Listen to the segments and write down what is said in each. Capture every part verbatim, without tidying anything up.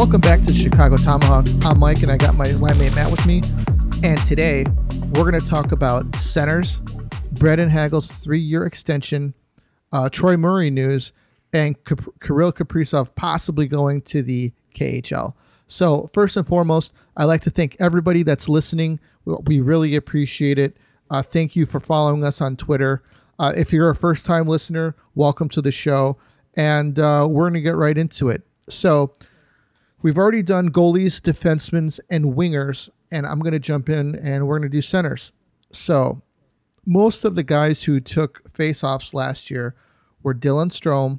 Welcome back to Chicago Tomahawk. I'm Mike, and I got my line-mate Matt with me. And today, we're going to talk about centers, Brandon Hagel's three-year extension, uh, Troy Murray news, and Kap- Kirill Kaprizov possibly going to the K H L. So, first and foremost, I'd like to thank everybody that's listening. We really appreciate it. Uh, thank you for following us on Twitter. Uh, if you're a first-time listener, welcome to the show. And uh, we're going to get right into it. So, we've already done goalies, defensemen, and wingers, and I'm going to jump in and we're going to do centers. So, most of the guys who took faceoffs last year were Dylan Strome,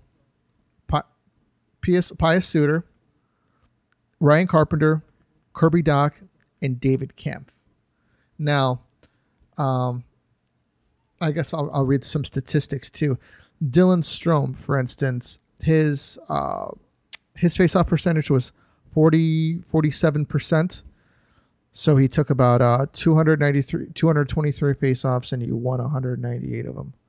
Pius, Pius Suter, Ryan Carpenter, Kirby Dach, and David Kampf. Now, um, I guess I'll, I'll read some statistics too. Dylan Strome, for instance, his uh, his faceoff percentage was forty, forty-seven percent. So he took about uh, two hundred ninety-three, two hundred twenty-three faceoffs, and he won one hundred ninety-eight of them.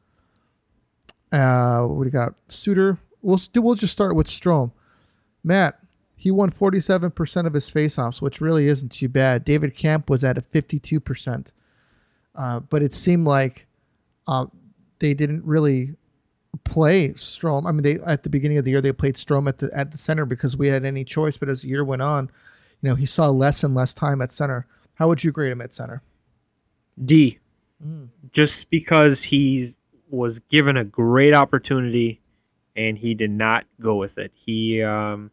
Uh, what do we got? Suter. We'll we'll just start with Strome. Matt, he won forty-seven percent of his faceoffs, which really isn't too bad. David Kampf was at a fifty-two percent. Uh, but it seemed like uh, they didn't really play Strome. I mean, they at the beginning of the year they played Strome at the at the center because we had any choice. But as the year went on, you know, he saw less and less time at center. How would you grade him at center? D. Mm. Just because he was given a great opportunity and he did not go with it. He, um,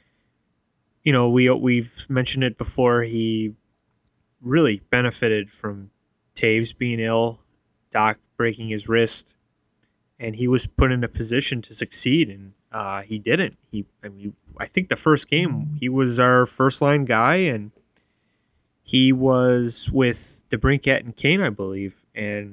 you know, we we've mentioned it before. He really benefited from Taves being ill, Dach breaking his wrist, and he was put in a position to succeed, and uh, he didn't. He, I mean, I think the first game he was our first line guy, and he was with DeBrincat and Kane, I believe, and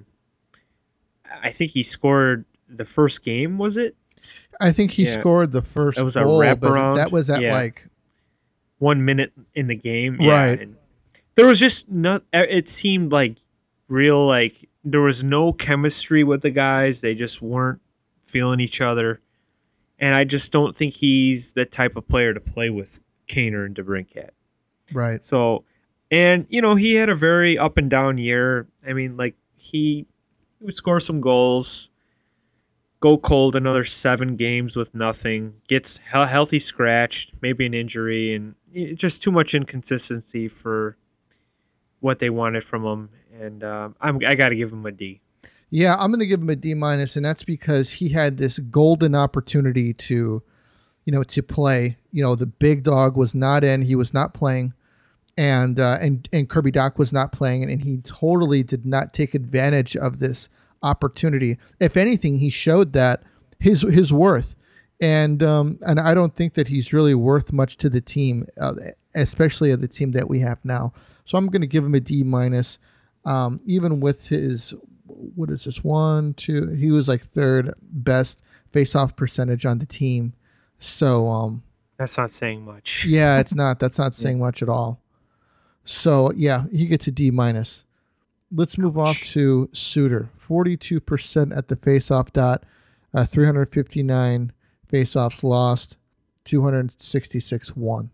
I think he scored the first game. Was it? I think he yeah. scored the first. It was goal, a wraparound. That was at yeah. like one minute in the game, yeah, right? And there was just not. It seemed like real, like there was no chemistry with the guys. They just weren't feeling each other, and I just don't think he's the type of player to play with Kaner and DeBrincat. Right. So, and you know, he had a very up and down year. I mean, like he, he would score some goals, go cold another seven games with nothing, gets he- healthy scratched, maybe an injury, and it, just too much inconsistency for what they wanted from him. And um, I'm, I got to give him a D. Yeah, I'm going to give him a D minus, and that's because he had this golden opportunity to, you know, to play. You know, the big dog was not in; he was not playing, and uh, and and Kirby Dach was not playing, and he totally did not take advantage of this opportunity. If anything, he showed that his his worth, and um, and I don't think that he's really worth much to the team, uh, especially of the team that we have now. So I'm going to give him a D minus. Um, even with his, what is this, one, two, he was like third best face-off percentage on the team. So um, that's not saying much. Yeah, it's not. That's not saying much at all. So yeah, he gets a D minus. Let's move Ouch. off to Suter. forty-two percent at the face-off dot, uh, three hundred fifty-nine face-offs lost, two hundred sixty-six won.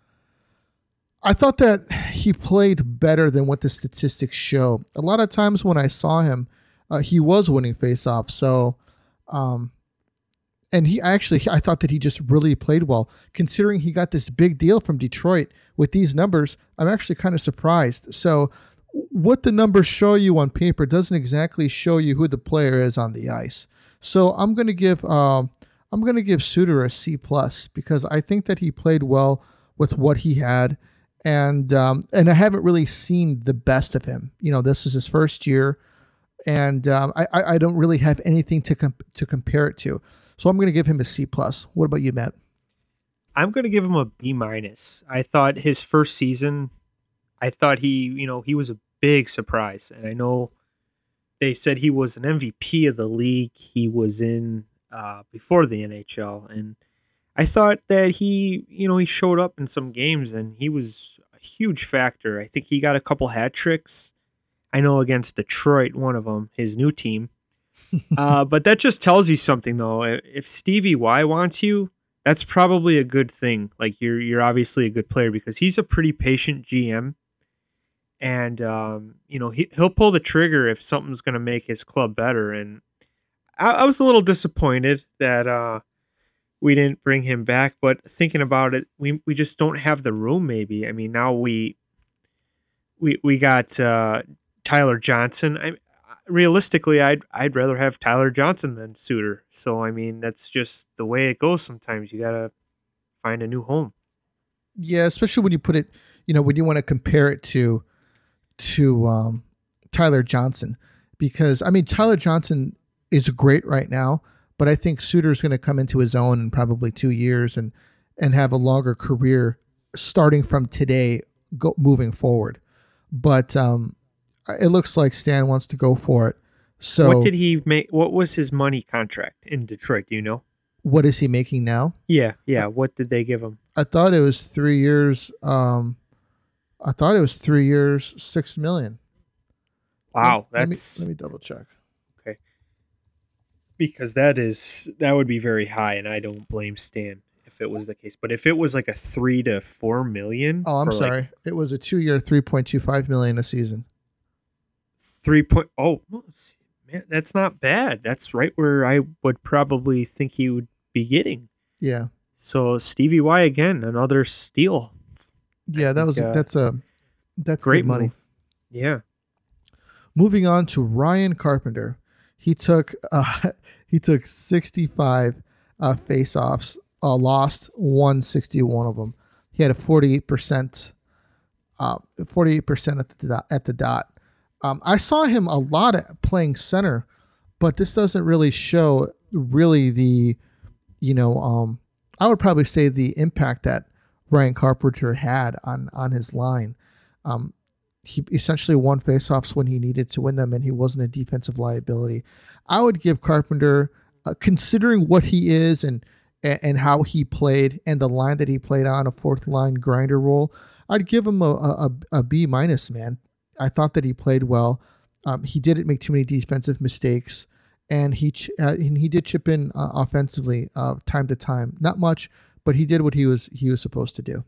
I thought that he played better than what the statistics show. A lot of times when I saw him, uh, he was winning faceoffs. So, um, and he actually, I thought that he just really played well. Considering he got this big deal from Detroit with these numbers, I'm actually kind of surprised. So, what the numbers show you on paper doesn't exactly show you who the player is on the ice. So, I'm going to give, um, I'm going to give Suter a C plus because I think that he played well with what he had. And um, and I haven't really seen the best of him. You know, this is his first year, and um, I I don't really have anything to comp- to compare it to. So I'm going to give him a C plus. What about you, Matt? I'm going to give him a B minus. I thought his first season, I thought he you know he was a big surprise, and I know they said he was an M V P of the league. He was in uh, before the N H L, and I thought that he, you know, he showed up in some games and he was a huge factor. I think he got a couple hat tricks. I know against Detroit, one of them, his new team. uh, but that just tells you something, though. If Stevie Y wants you, that's probably a good thing. Like you're you're obviously a good player because he's a pretty patient G M, and um, you know he he'll pull the trigger if something's going to make his club better. And I, I was a little disappointed that uh, we didn't bring him back, but thinking about it, we we just don't have the room. Maybe I mean now we we we got uh, Tyler Johnson. I realistically, I'd I'd rather have Tyler Johnson than Suter. So I mean, that's just the way it goes. Sometimes you gotta find a new home. Yeah, especially when you put it, you know, when you want to compare it to to um, Tyler Johnson, because I mean Tyler Johnson is great right now, but I think Suter's going to come into his own in probably two years and and have a longer career starting from today, go moving forward. But um, it looks like Stan wants to go for it. So what did he make? What was his money contract in Detroit? Do you know? What is he making now? Yeah, yeah. What did they give him? I thought it was three years. Um, I thought it was three years, six million. Wow, let, that's let me, let me double check. Okay, because that is that would be very high, and I don't blame Stan if it was the case. But if it was like a three to four million, oh, I'm sorry, like it was a two-year, three point two five million a season. Three point oh, man, that's not bad. That's right where I would probably think he would be getting. Yeah. So Stevie Y again, another steal. Yeah, I that think, was uh, that's a that's great good money. Move. Yeah. Moving on to Ryan Carpenter, he took uh, he took sixty-five uh, face-offs, uh, lost one hundred sixty-one of them. He had a forty-eight percent, uh, forty-eight percent at the dot, at the dot. Um, I saw him a lot at playing center, but this doesn't really show really the, you know, um, I would probably say the impact that Ryan Carpenter had on, on his line. Um, he essentially won faceoffs when he needed to win them, and he wasn't a defensive liability. I would give Carpenter, uh, considering what he is and, and and how he played and the line that he played on, a fourth line grinder role, I'd give him a a, a B minus, man. I thought that he played well. Um, he didn't make too many defensive mistakes, and he ch- uh, and he did chip in uh, offensively uh, time to time. Not much, but he did what he was he was supposed to do.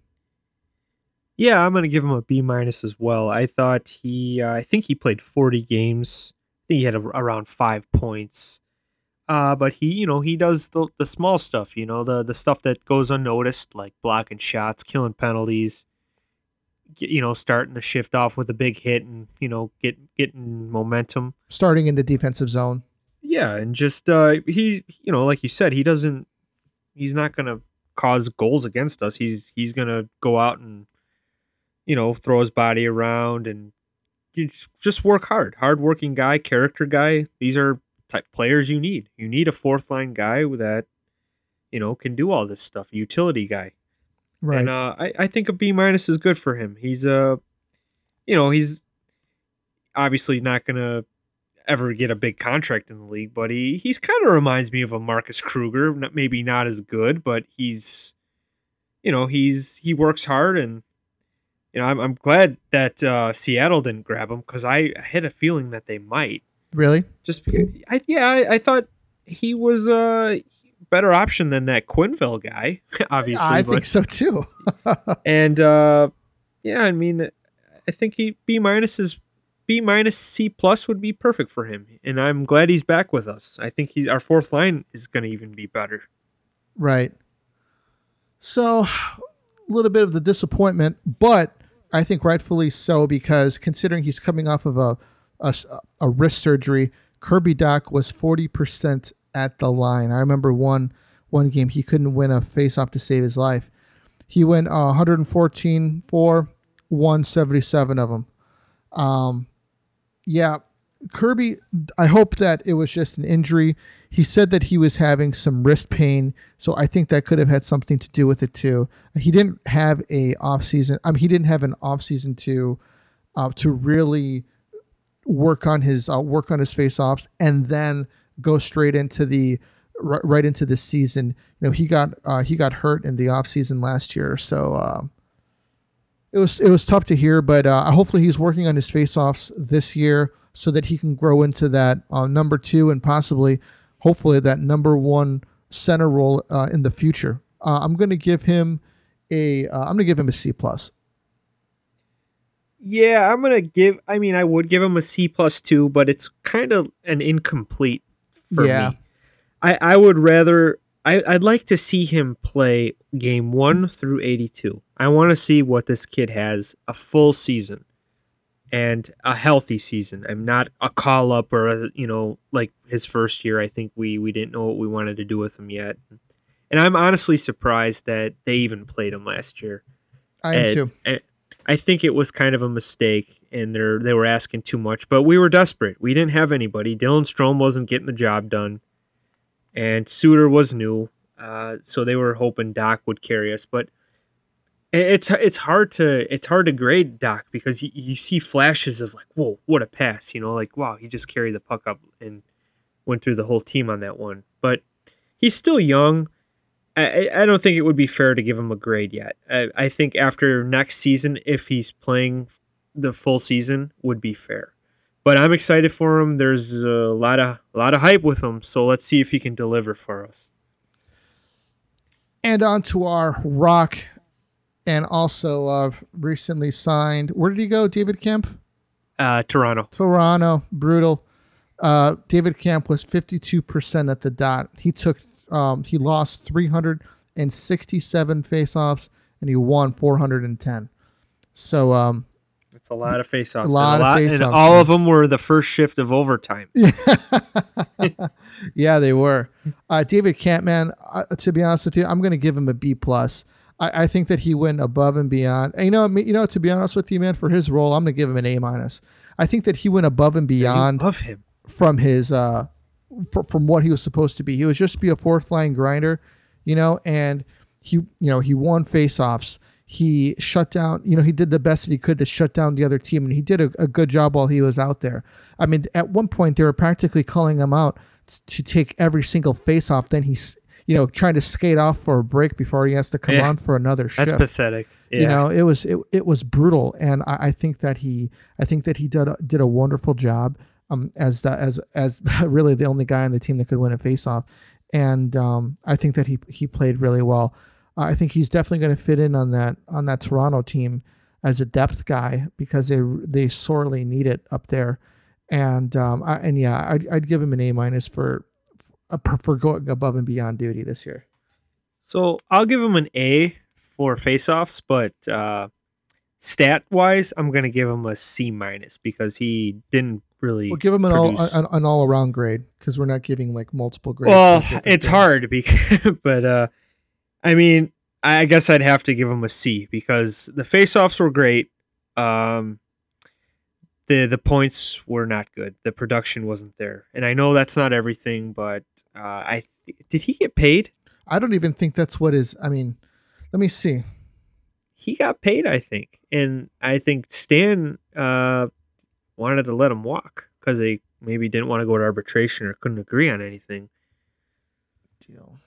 Yeah, I'm gonna give him a B minus as well. I thought he, uh, I think he played forty games. I think he had a, around five points. Uh, but he, you know, he does the the small stuff. You know, the the stuff that goes unnoticed, like blocking shots, killing penalties. You know, starting the shift off with a big hit and, you know, get getting momentum. Starting in the defensive zone. Yeah, and just, uh, he, you know, like you said, he doesn't, he's not going to cause goals against us. He's he's going to go out and, you know, throw his body around and just work hard. Hard-working guy, character guy. These are type players you need. You need a fourth-line guy that, you know, can do all this stuff. A utility guy. Right. And uh, I, I think a B minus is good for him. He's a, uh, you know, he's obviously not going to ever get a big contract in the league, but he he's kind of reminds me of a Marcus Kruger. Not, maybe not as good, but he's, you know, he's he works hard, and you know, I'm I'm glad that uh, Seattle didn't grab him because I had a feeling that they might. Really? Just because, I yeah, I, I thought he was a better option than that Quenneville guy, obviously. I but, think so too. and uh, yeah, I mean, I think he B minus is B minus C plus would be perfect for him, and I'm glad he's back with us. I think he our fourth line is going to even be better. Right. So, a little bit of the disappointment, but I think rightfully so, because considering he's coming off of a a, a wrist surgery, Kirby Dach was forty percent at the line. I remember one one game he couldn't win a face-off to save his life. He went uh, one fourteen for one seventy-seven of them. Um, yeah, Kirby, I hope that it was just an injury. He said that he was having some wrist pain, so I think that could have had something to do with it too. He didn't have a off season. I mean, he didn't have an off season to uh, to really work on his uh, work on his face-offs and then go straight into the right, right into the season. You know, he got uh, he got hurt in the off season last year, so uh, it was it was tough to hear. But uh, hopefully, he's working on his face-offs this year so that he can grow into that uh, number two and possibly, hopefully, that number one center role uh, in the future. Uh, I'm going to give him a. Uh, I'm going to give him a C plus. Yeah, I'm gonna give. I mean, I would give him a C plus two, but it's kind of an incomplete for Yeah. me. I I would rather. I I'd like to see him play game one through eighty-two. I want to see what this kid has a full season and a healthy season. I'm not a call up or a, you know like his first year. I think we we didn't know what we wanted to do with him yet, and I'm honestly surprised that they even played him last year. I am And- too. and I think it was kind of a mistake, and they they were asking too much. But we were desperate. We didn't have anybody. Dylan Strome wasn't getting the job done, and Suter was new, uh, so they were hoping Doc would carry us. But it's it's hard to it's hard to grade Doc because you, you see flashes of like, whoa, what a pass! You know, like wow, he just carried the puck up and went through the whole team on that one. But he's still young. I, I don't think it would be fair to give him a grade yet. I, I think after next season, if he's playing the full season, would be fair. But I'm excited for him. There's a lot of a lot of hype with him, so let's see if he can deliver for us. And on to our rock, and also uh, recently signed. Where did he go? David Kemp? Uh, Toronto. Toronto. Brutal. Uh, David Kemp was fifty-two percent at the dot. He took. Um, he lost three hundred sixty-seven faceoffs, and he won four hundred ten. So um, It's a lot of faceoffs. A lot and of and faceoffs, all man. of them were the first shift of overtime. Yeah, they were. Uh, David Kemp, man. Uh, to be honest with you, I'm going to give him a B plus. I, I think that he went above and beyond. And you know, you know. To be honest with you, man, for his role, I'm going to give him an A minus. I think that he went above and beyond Of him. from his uh, fr- from what he was supposed to be. He was just to be a fourth line grinder, you know, and he, you know, he won faceoffs. He shut down, you know, he did the best that he could to shut down the other team, and he did a, a good job while he was out there. I mean, at one point they were practically calling him out t- to take every single faceoff. Then he's, you know, trying to skate off for a break before he has to come Yeah. on for another shift. That's pathetic. Yeah. You know, it was it, it was brutal, and I, I think that he I think that he did a, did a wonderful job um as the, as as really the only guy on the team that could win a faceoff, and um I think that he he played really well. Uh, I think he's definitely going to fit in on that on that Toronto team as a depth guy because they they sorely need it up there, and um I, and yeah I'd, I'd give him an A minus for for going above and beyond duty this year. So I'll give him an A for faceoffs, but uh, stat wise, I'm gonna give him a C minus because he didn't really. We'll give him an all produce- an, an all around grade because we're not giving like multiple grades. Well, for different it's things. hard because, but uh, I mean, I guess I'd have to give him a C because the faceoffs were great. Um, the the points were not good. The production wasn't there, and I know that's not everything, but uh, I did he get paid? I don't even think that's what is. I mean, let me see. He got paid, I think, and I think Stan uh, wanted to let him walk because they maybe didn't want to go to arbitration or couldn't agree on anything. Deal.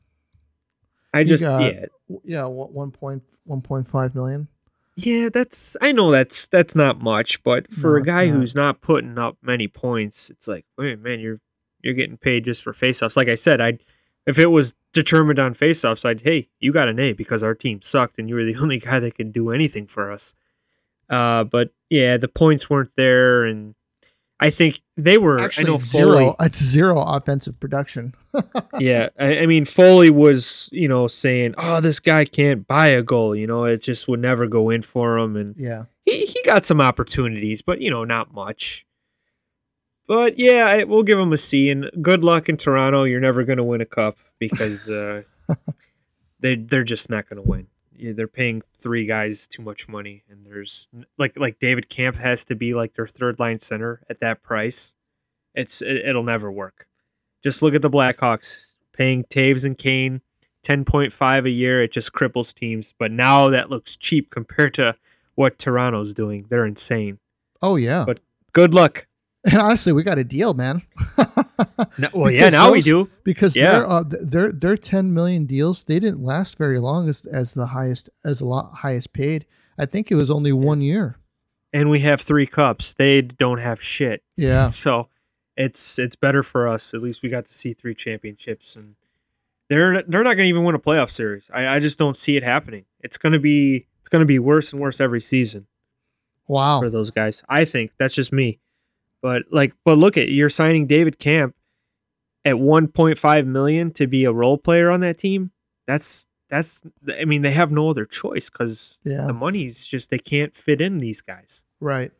I just got- yeah Yeah, one point one point five million. yeah that's I know that's that's not much, but for No, a it's guy not. who's not putting up many points, it's like, wait, man, you're you're getting paid just for faceoffs. Like I said, I if it was determined on faceoffs, I'd hey, you got an A because our team sucked and you were the only guy that could do anything for us. Uh, but yeah, the points weren't there, and I think they were. Actually, I know zero. Foley. It's zero offensive production. Yeah, I, I mean Foley was, you know, saying, "Oh, this guy can't buy a goal." You know, it just would never go in for him, and Yeah. he he got some opportunities, but you know, not much. But yeah, I, we'll give him a C, and good luck in Toronto. You're never going to win a cup because uh, they they're just not going to win. Yeah, they're paying three guys too much money, and there's like like David Camp has to be like their third line center at that price. It's it, it'll never work. Just look at the Blackhawks paying Taves and Kane ten point five a year. It just cripples teams. But now that looks cheap compared to what Toronto's doing. They're insane. Oh yeah. But good luck. And honestly, we got a deal, man. No, well, yeah, Because now we those- do. Because Yeah. their uh, th- their their ten million deals, they didn't last very long as as the highest as a lot highest paid. I think it was only one year. And we have three cups. They don't have shit. Yeah. So it's it's better for us. At least we got to see three championships, and they're they're not going to even win a playoff series. I, I just don't see it happening. It's going to be it's going to be worse and worse every season. Wow. For those guys, I think that's just me. But like, but look at you're signing David Camp at one point five million to be a role player on that team. That's that's. I mean, they have no other choice because yeah. the money's just they can't fit in these guys. Right.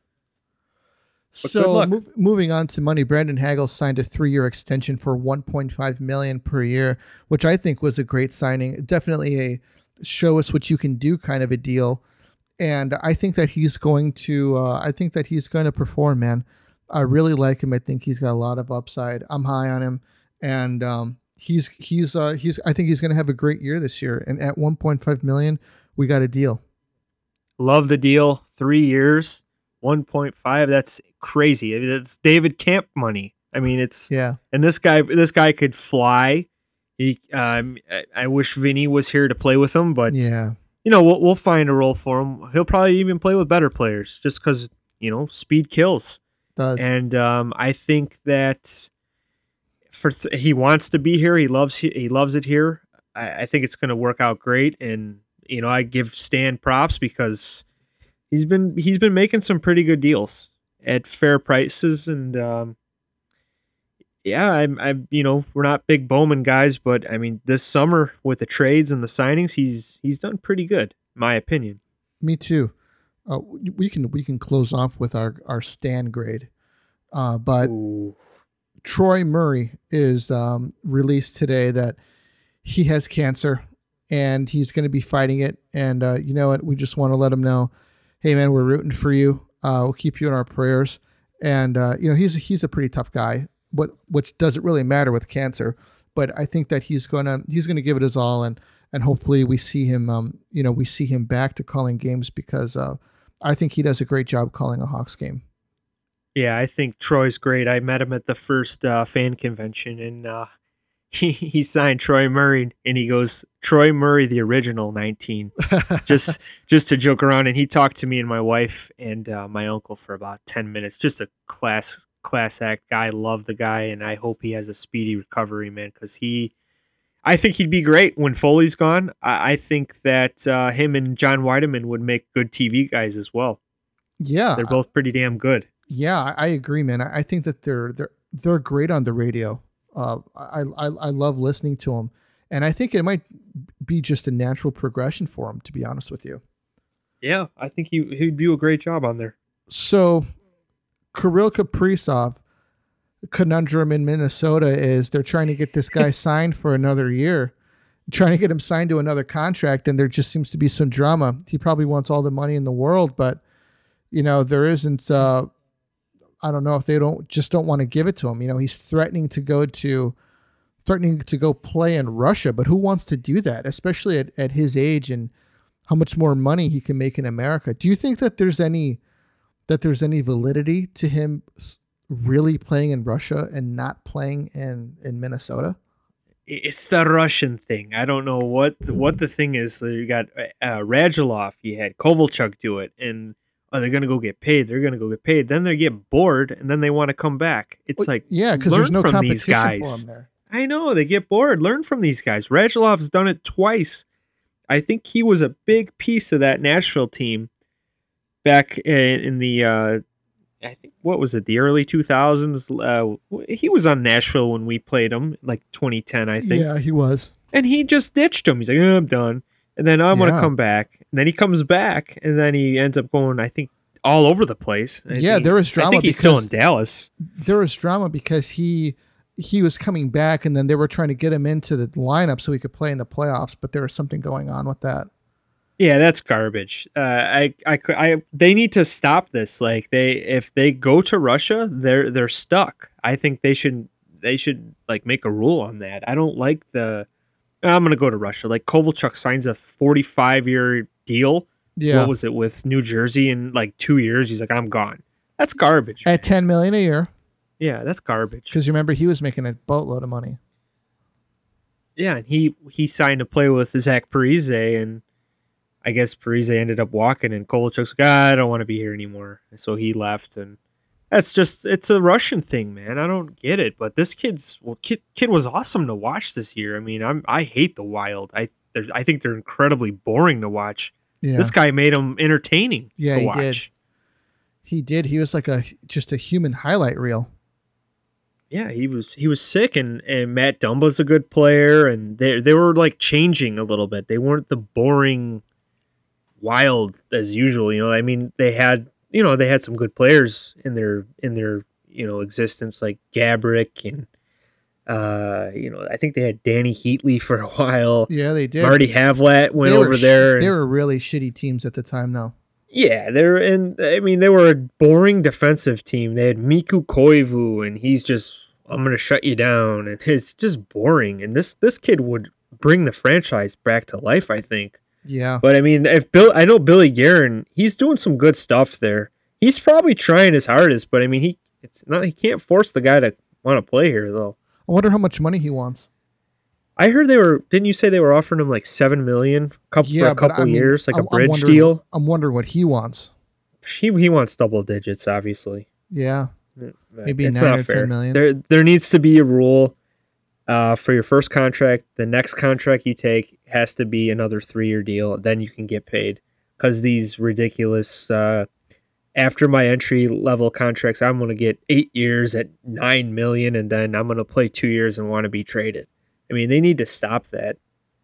But so move, moving on to money, Brandon Hagel signed a three-year extension for one point five million dollars per year, which I think was a great signing. Definitely a show us what you can do kind of a deal. And I think that he's going to, uh, I think that he's going to perform, man. I really like him. I think he's got a lot of upside. I'm high on him, and um, he's he's uh, he's. I think he's going to have a great year this year. And at one point five million dollars, we got a deal. Love the deal. Three years. one point five, that's crazy. It's David Camp money. I mean, it's yeah. And this guy, this guy could fly. He, um, I, I wish Vinny was here to play with him, but yeah, you know, we'll we'll find a role for him. He'll probably even play with better players, just because you know speed kills. Does and um, I think that for th- he wants to be here. He loves he, he loves it here. I, I think it's going to work out great, and you know, I give Stan props because. He's been he's been making some pretty good deals at fair prices, and um, yeah, I'm I'm you know we're not big Bowman guys, but I mean this summer with the trades and the signings, he's he's done pretty good, in my opinion. Me too. Uh, we can we can close off with our our Stan grade, uh, but Ooh. Troy Murray is um, released today that he has cancer and he's going to be fighting it, and uh, you know what? We just want to let him know. Hey man, we're rooting for you. Uh, we'll keep you in our prayers. And uh, you know, he's he's a pretty tough guy. What which doesn't really matter with cancer, but I think that he's gonna he's gonna give it his all, and and hopefully we see him. Um, you know, we see him back to calling games because uh, I think he does a great job calling a Hawks game. Yeah, I think Troy's great. I met him at the first uh, fan convention, and uh, he he signed Troy Murray, and he goes Troy Murray, the original nineteen, just just to joke around. And he talked to me and my wife and uh, my uncle for about ten minutes. Just a class class act guy. Love the guy, and I hope he has a speedy recovery, man. Because he, I think he'd be great when Foley's gone. I, I think that uh, him and John Weideman would make good T V guys as well. Yeah, they're both pretty damn good. Yeah, I agree, man. I think that they're they're they're great on the radio. Uh, I, I I love listening to them, and I think it might be just a natural progression for him, to be honest with you. Yeah, I think he he'd do a great job on there. So, Kirill Kaprizov, conundrum in Minnesota is they're trying to get this guy signed for another year, trying to get him signed to another contract, and there just seems to be some drama. He probably wants all the money in the world, but you know there isn't. Uh, I don't know if they don't just don't want to give it to him. You know, he's threatening to go to threatening to go play in Russia, but who wants to do that, especially at, at his age and how much more money he can make in America? Do you think that there's any that there's any validity to him really playing in Russia and not playing in, in Minnesota? It's the Russian thing. I don't know what what the thing is. You got uh, Radulov, you had Kovalchuk do it, and oh, they're going to go get paid. They're going to go get paid. Then they get bored, and then they want to come back. It's well, like, yeah, because there's no from these competition guys. for them there. I know. They get bored. Learn from these guys. Radulov's done it twice. I think he was a big piece of that Nashville team back in, in the, uh, I think, what was it, the early two thousands? Uh, he was on Nashville when we played him, like twenty ten, I think. Yeah, he was. And he just ditched him. He's like, oh, I'm done. And then I'm yeah. going to come back. And then he comes back, and then he ends up going, I think, all over the place. I yeah, think, there was drama. I think he's still in Dallas. There was drama because he he was coming back, and then they were trying to get him into the lineup so he could play in the playoffs, but there was something going on with that. Yeah, that's garbage. Uh, I, I, I, they need to stop this. Like they, if they go to Russia, they're they're stuck. I think they should they should like make a rule on that. I don't like the. I'm gonna go to Russia. Like Kovalchuk signs a forty-five year deal. Yeah. What was it with New Jersey in like two years? He's like, I'm gone. That's garbage. At ten million a year. Yeah, that's garbage. Because you remember he was making a boatload of money. Yeah, and he he signed to play with Zach Parise, and I guess Parise ended up walking, and Kovalchuk's like, ah, I don't want to be here anymore. And so he left, and That's just it's a Russian thing, man. I don't get it, but this kid's well, kid kid was awesome to watch this year. I mean, I'm I hate the Wild. I they're- I think they're incredibly boring to watch. Yeah. This guy made them entertaining Yeah, to he watch. did. He did. He was like a just a human highlight reel. Yeah, he was he was sick, and, and Matt Dumba's a good player, and they they were like changing a little bit. They weren't the boring Wild as usual. You know, I mean, they had you know they had some good players in their in their you know existence, like Gabrick and uh you know I think they had Danny Heatley for a while. Yeah, they did. Marty Havlat went They were over sh- there. They and- were really shitty teams at the time, though. Yeah, they're and I mean they were a boring defensive team. They had Miku Koivu, and he's just I'm gonna shut you down, and it's just boring. And this this kid would bring the franchise back to life, I think. Yeah. But I mean, if Bill, I know Billy Guerin, he's doing some good stuff there. He's probably trying his hardest, but I mean, he it's not he can't force the guy to want to play here though. I wonder how much money he wants. I heard they were. Didn't you say they were offering him like seven million couple, Yeah, for a but couple I mean, years, like I'm- a I'm bridge wondering- deal? I'm wondering what he wants. He he wants double digits, obviously. Yeah. But Maybe it's nine not or fair. ten million. There there needs to be a rule uh, for your first contract. The next contract you take has to be another three year deal. Then you can get paid because these ridiculous. Uh, after my entry level contracts, I'm going to get eight years at nine million, and then I'm going to play two years and want to be traded. I mean, they need to stop that.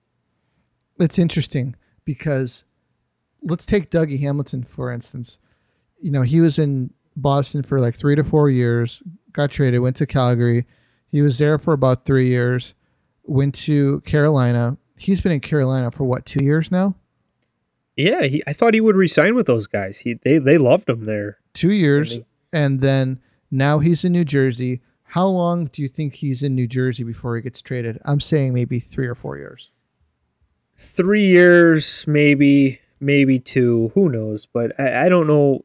It's interesting because let's take Dougie Hamilton, for instance. You know, he was in Boston for like three to four years, got traded, went to Calgary. He was there for about three years, went to Carolina. He's been in Carolina for what, two years now? Yeah, he, I thought he would resign with those guys. He they they loved him there. Two years. And And then now he's in New Jersey. How long do you think he's in New Jersey before he gets traded? I'm saying maybe three or four years. Three years, maybe, maybe two. Who knows? But I, I don't know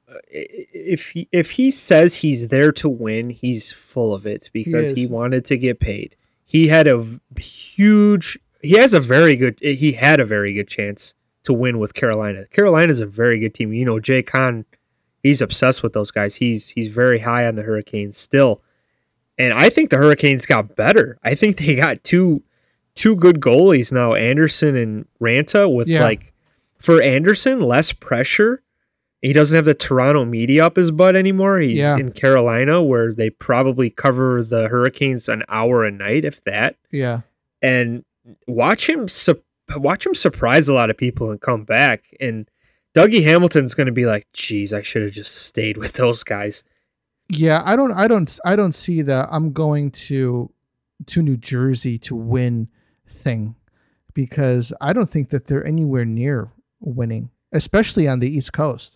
if he, if he says he's there to win, he's full of it because He he, is. wanted to get paid. He had a v- huge. He has a very good. He had a very good chance to win with Carolina. Carolina's a very good team. You know, Jay Kahn, he's obsessed with those guys. He's he's very high on the Hurricanes still. And I think the Hurricanes got better. I think they got two two good goalies now, Anderson and Ranta, with Yeah. like for Anderson, less pressure. He doesn't have the Toronto media up his butt anymore. He's Yeah. in Carolina where they probably cover the Hurricanes an hour a night, if that. Yeah. And watch him su- watch him surprise a lot of people and come back. And Dougie Hamilton's going to be like, geez, I should have just stayed with those guys. Yeah, I don't I don't I don't see the I'm going to to New Jersey to win thing because I don't think that they're anywhere near winning, especially on the East Coast.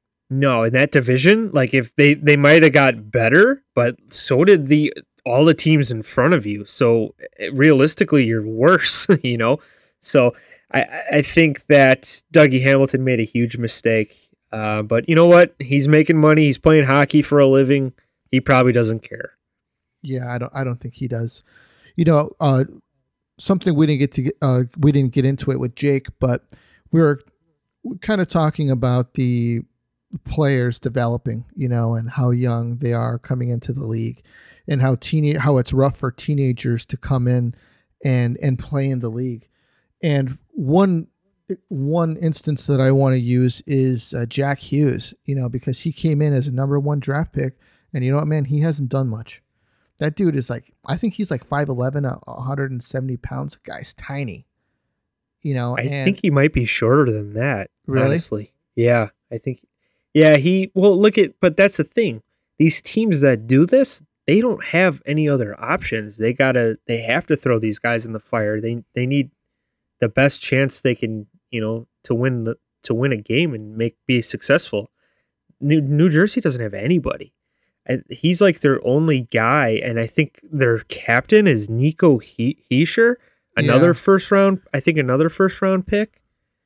No, in that division, like if they, they might have got better, but so did the all the teams in front of you. So eh, realistically, you're worse, you know. So I I think that Dougie Hamilton made a huge mistake. Uh, but you know what? He's making money. He's playing hockey for a living. He probably doesn't care. Yeah, I don't I don't think he does. You know, uh, something we didn't get to get, uh, we didn't get into it with Jake, but we were kind of talking about the players developing, you know, and how young they are coming into the league, and how teen how it's rough for teenagers to come in and and play in the league. And one one instance that I want to use is uh, Jack Hughes, you know, because he came in as a number one draft pick, and you know what, man, he hasn't done much. That dude is like, I think he's like five eleven, one hundred seventy pounds. The guy's tiny, you know. I and think he might be shorter than that. Really? Honestly, yeah. I think. Yeah, he. Well, look at. But that's the thing. These teams that do this, they don't have any other options. They gotta. They have to throw these guys in the fire. They they need the best chance they can. You know, to win the to win a game and make be successful. New New Jersey doesn't have anybody. I, he's like their only guy, and I think their captain is Nico he- Heischer, another Yeah. first round. I think another first round pick.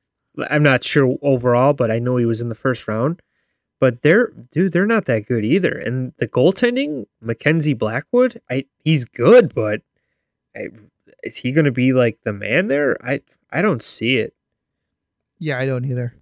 I'm not sure overall, but I know he was in the first round. But they're dude, they're not that good either. And the goaltending, Mackenzie Blackwood, I he's good, but I, is he going to be like the man there? I I don't see it. yeah, I don't either.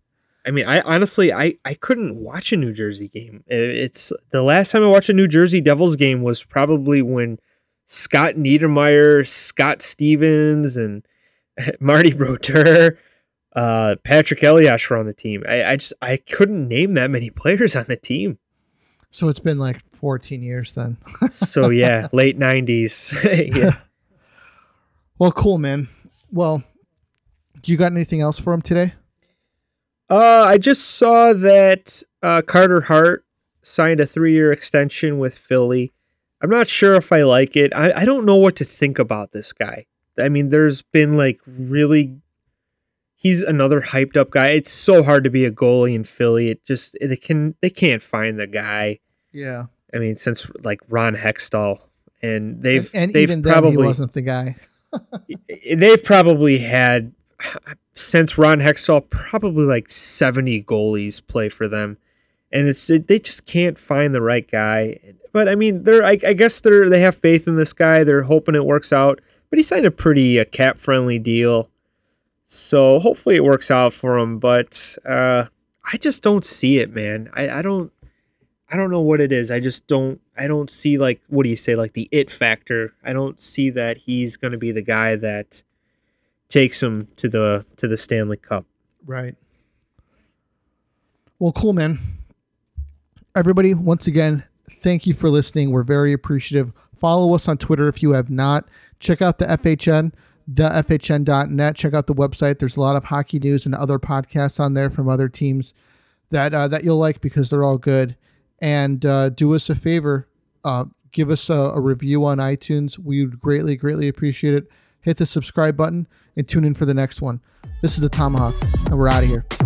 I mean, I honestly, I, I couldn't watch a New Jersey game. It's the last time I watched a New Jersey Devils game was probably when Scott Niedermayer, Scott Stevens, and Marty Brodeur, uh, Patrick Elias were on the team. I, I just I couldn't name that many players on the team. So it's been like fourteen years then. So yeah, late nineties. Yeah. Well, cool, man. Well, do you got anything else for him today? Uh, I just saw that uh, Carter Hart signed a three-year extension with Philly. I'm not sure if I like it. I, I don't know what to think about this guy. I mean, there's been like really, he's another hyped up guy. It's so hard to be a goalie in Philly. It just they can they can't find the guy. Yeah. I mean, since like Ron Hextall, and they've and, and they've even probably then he wasn't the guy. They've probably had since Ron Hextall probably like seventy goalies play for them, and it's they just can't find the right guy. But I mean, they're I, I guess they're they have faith in this guy. They're hoping it works out. But he signed a pretty uh, cap friendly deal, so hopefully it works out for him. But uh, I just don't see it, man. I, I don't. I don't know what it is. I just don't I don't see like what do you say like the it factor. I don't see that he's going to be the guy that takes him to the to the Stanley Cup. Right. Well, cool, man. Everybody, once again, thank you for listening. We're very appreciative. Follow us on Twitter if you have not. Check out the F H N, the F H N dot net. Check out the website. There's a lot of hockey news and other podcasts on there from other teams that uh, that you'll like because they're all good. And uh, do us a favor, uh, give us a, a review on iTunes. We would greatly, greatly appreciate it. Hit the subscribe button and tune in for the next one. This is the Tomahawk, and we're out of here.